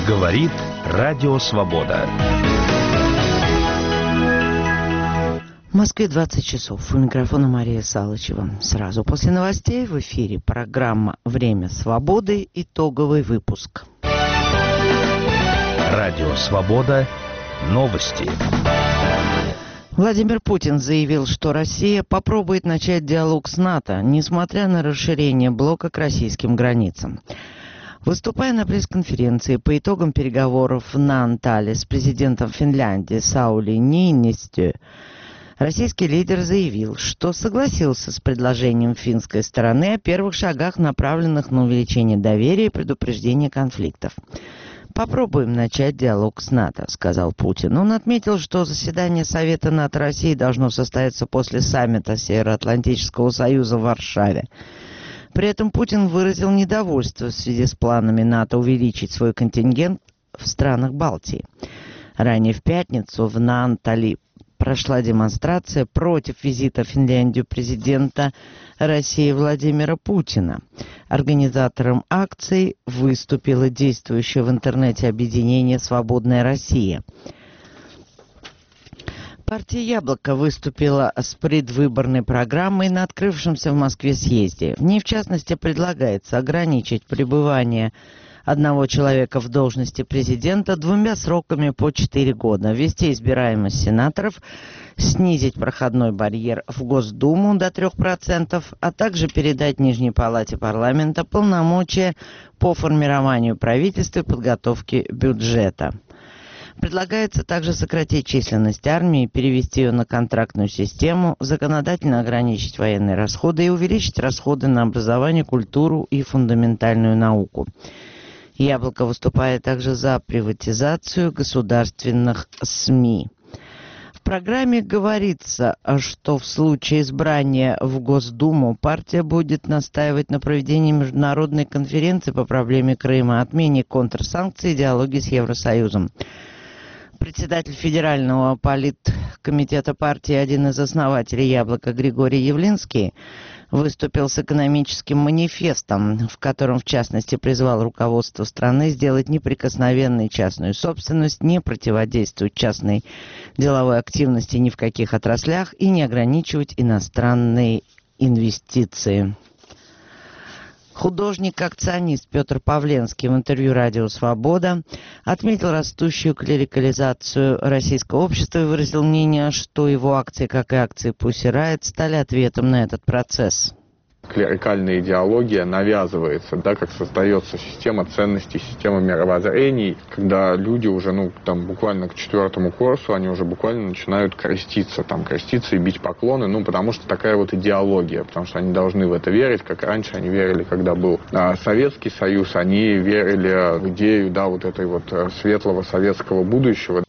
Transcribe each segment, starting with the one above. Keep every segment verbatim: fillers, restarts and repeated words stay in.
Говорит Радио Свобода. В Москве двадцать часов. У микрофона Мария Салычева. Сразу после новостей в эфире программа «Время свободы». Итоговый выпуск. Радио Свобода. Новости. Владимир Путин заявил, что Россия попробует начать диалог с НАТО, несмотря на расширение блока к российским границам. Выступая на пресс-конференции по итогам переговоров на Анталии с президентом Финляндии Саули Ниинистö, российский лидер заявил, что согласился с предложением финской стороны о первых шагах, направленных на увеличение доверия и предупреждение конфликтов. «Попробуем начать диалог с НАТО», — сказал Путин. Он отметил, что заседание Совета НАТО России должно состояться после саммита Североатлантического союза в Варшаве. При этом Путин выразил недовольство в связи с планами НАТО увеличить свой контингент в странах Балтии. Ранее в пятницу в Наантали прошла демонстрация против визита в Финляндию президента России Владимира Путина. Организатором акции выступило действующее в интернете объединение «Свободная Россия». Партия «Яблоко» выступила с предвыборной программой на открывшемся в Москве съезде. В ней, в частности, предлагается ограничить пребывание одного человека в должности президента двумя сроками по четыре года, ввести избираемость сенаторов, снизить проходной барьер в Госдуму до трех процентов, а также передать Нижней Палате парламента полномочия по формированию правительства и подготовке бюджета. Предлагается также сократить численность армии, перевести ее на контрактную систему, законодательно ограничить военные расходы и увеличить расходы на образование, культуру и фундаментальную науку. «Яблоко» выступает также за приватизацию государственных СМИ. В программе говорится, что в случае избрания в Госдуму партия будет настаивать на проведении международной конференции по проблеме Крыма, отмене контрсанкций и диалоге с Евросоюзом. Председатель Федерального политкомитета партии, один из основателей «Яблока» Григорий Явлинский, выступил с экономическим манифестом, в котором, в частности, призвал руководство страны сделать неприкосновенной частную собственность, не противодействовать частной деловой активности ни в каких отраслях и не ограничивать иностранные инвестиции. Художник-акционист Петр Павленский в интервью «Радио Свобода» отметил растущую клерикализацию российского общества и выразил мнение, что его акции, как и акции Pussy Riot, стали ответом на этот процесс. Клерикальная идеология навязывается, да, как создается система ценностей, система мировоззрений, когда люди уже, ну, там, буквально к четвертому курсу, они уже буквально начинают креститься, там, креститься и бить поклоны, ну, потому что такая вот идеология, потому что они должны в это верить, как раньше они верили, когда был а, Советский Союз, они верили в идею, да, вот этой вот светлого советского будущего.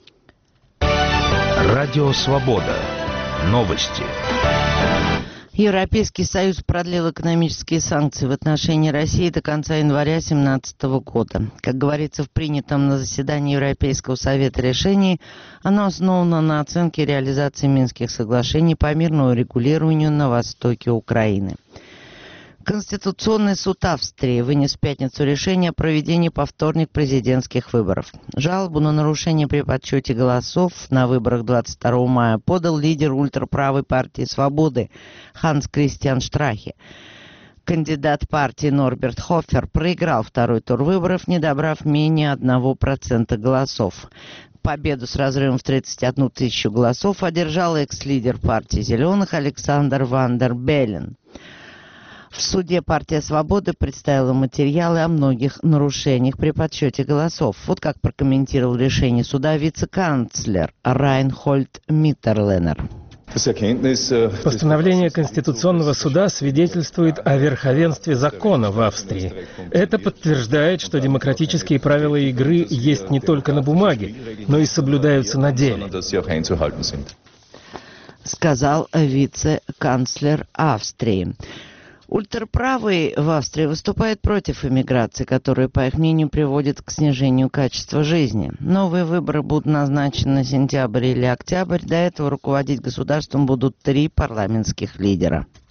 Радио Свобода. Новости. Европейский Союз продлил экономические санкции в отношении России до конца января две тысячи семнадцатого года. Как говорится в принятом на заседании Европейского Совета решении, оно основано на оценке реализации Минских соглашений по мирному регулированию на востоке Украины. Конституционный суд Австрии вынес в пятницу решение о проведении повторных президентских выборов. Жалобу на нарушение при подсчете голосов на выборах двадцать второго мая подал лидер ультраправой партии «Свободы» Ханс Кристиан Штрахе. Кандидат партии Норберт Хофер проиграл второй тур выборов, не добрав менее одного процента голосов. Победу с разрывом в тридцать одну тысячу голосов одержал экс-лидер партии «Зеленых» Александр Ван дер Беллен. В суде партия «Свободы» представила материалы о многих нарушениях при подсчете голосов. Вот как прокомментировал решение суда вице-канцлер Райнхольд Миттерленер. Постановление Конституционного суда свидетельствует о верховенстве закона в Австрии. Это подтверждает, что демократические правила игры есть не только на бумаге, но и соблюдаются на деле, сказал вице-канцлер Австрии. Ультраправые в Австрии выступают против иммиграции, которая, по их мнению, приводит к снижению качества жизни. Новые выборы будут назначены на сентябрь или октябрь. До этого руководить государством будут три парламентских лидера.